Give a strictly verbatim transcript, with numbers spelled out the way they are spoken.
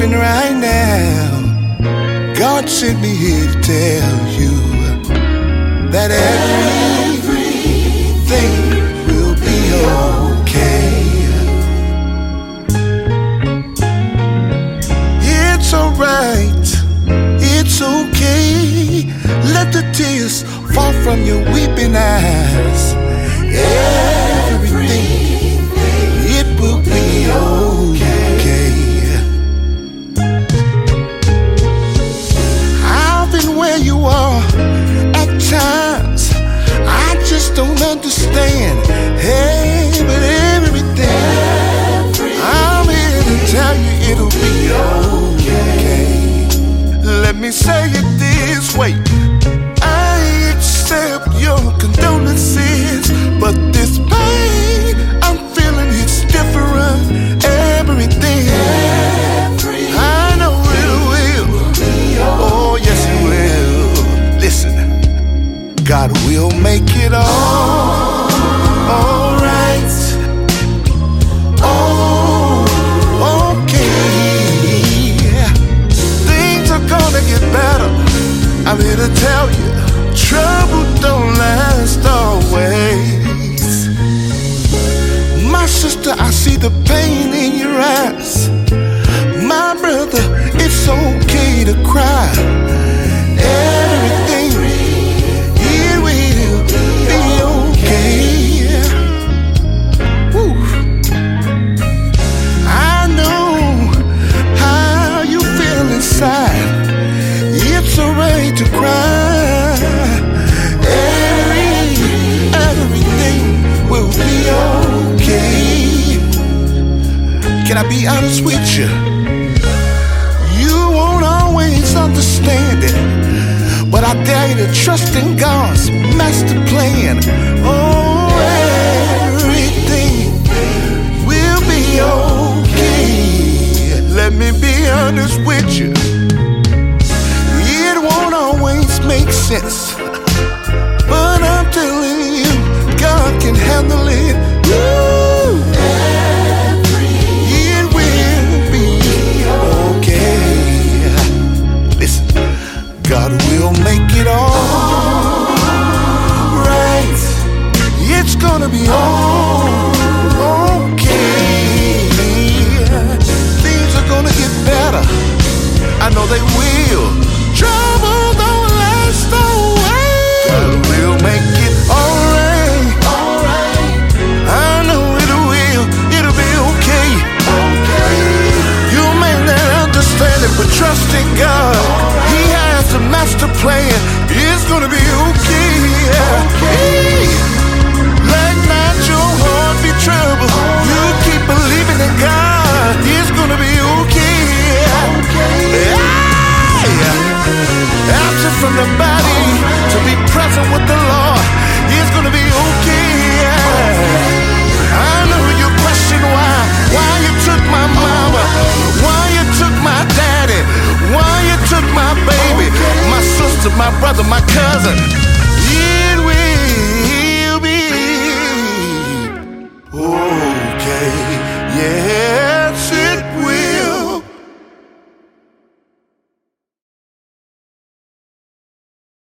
weeping right now, God sent me here to tell you that everything will be okay. It's alright, it's okay. Let the tears fall from your weeping eyes. Everything, it will be okay. I've been where you are at times. I just don't understand. Hey, but everything, I'm here to tell you it'll be okay. Let me say it this way. I accept your condolences, but this pain I'm feeling, it's different. Everything, I know it will. Oh, yes it will. Listen, God will make it all alright. Oh, okay. Things are gonna get better. I'm here to tell you, trouble don't last always. My sister, I see the pain in your eyes. My brother, it's okay to cry. Everything, it will be okay. Woo. I know how you feel inside. It's alright to cry. Every, everything will be okay. Can I be honest with you? You won't always understand it, but I dare you to trust in God's master plan. Oh,